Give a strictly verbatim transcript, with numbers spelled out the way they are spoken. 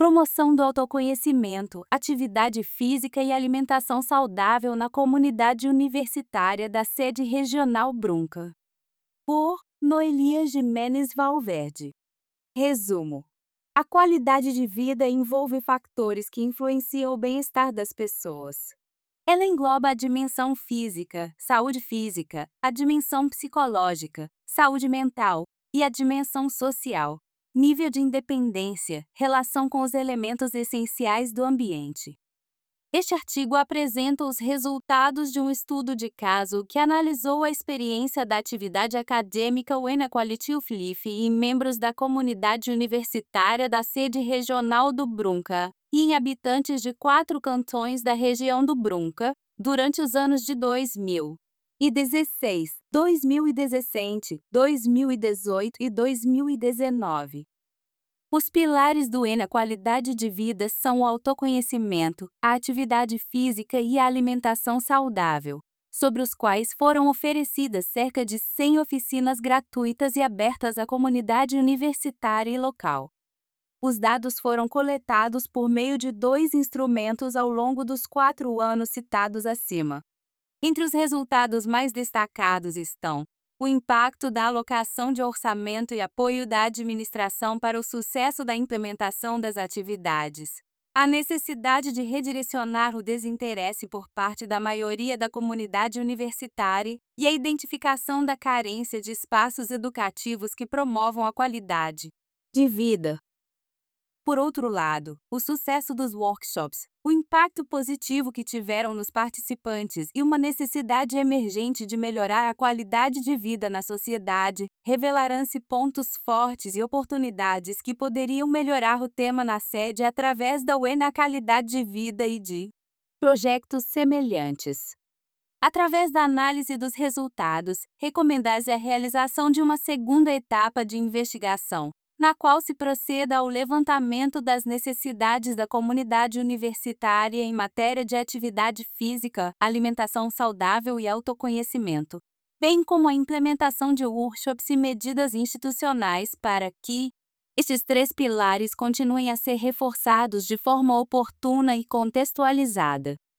Promoção do autoconhecimento, atividade física e alimentação saudável na comunidade universitária da sede regional Brunca. Por Noelias Gimenez Valverde. Resumo: a qualidade de vida envolve fatores que influenciam o bem-estar das pessoas. Ela engloba a dimensão física, saúde física, a dimensão psicológica, saúde mental e a dimensão social, nível de independência, relação com os elementos essenciais do ambiente. Este artigo apresenta os resultados de um estudo de caso que analisou a experiência da atividade acadêmica Quality of Life em membros da comunidade universitária da sede regional do Brunca e em habitantes de quatro cantões da região do Brunca durante os anos de dois mil e dezesseis, dois mil e dezessete, dois mil e dezoito e dois mil e dezenove. Os pilares do E N A Qualidade de Vida são o autoconhecimento, a atividade física e a alimentação saudável, sobre os quais foram oferecidas cerca de cem oficinas gratuitas e abertas à comunidade universitária e local. Os dados foram coletados por meio de dois instrumentos ao longo dos quatro anos citados acima. Entre os resultados mais destacados estão o impacto da alocação de orçamento e apoio da administração para o sucesso da implementação das atividades, a necessidade de redirecionar o desinteresse por parte da maioria da comunidade universitária e a identificação da carência de espaços educativos que promovam a qualidade de vida. Por outro lado, o sucesso dos workshops, o impacto positivo que tiveram nos participantes e uma necessidade emergente de melhorar a qualidade de vida na sociedade revelaram-se pontos fortes e oportunidades que poderiam melhorar o tema na sede através da U E N A Qualidade de Vida e de projetos semelhantes. Através da análise dos resultados, recomenda-se a realização de uma segunda etapa de investigação, na qual se proceda ao levantamento das necessidades da comunidade universitária em matéria de atividade física, alimentação saudável e autoconhecimento, bem como a implementação de workshops e medidas institucionais para que estes três pilares continuem a ser reforçados de forma oportuna e contextualizada.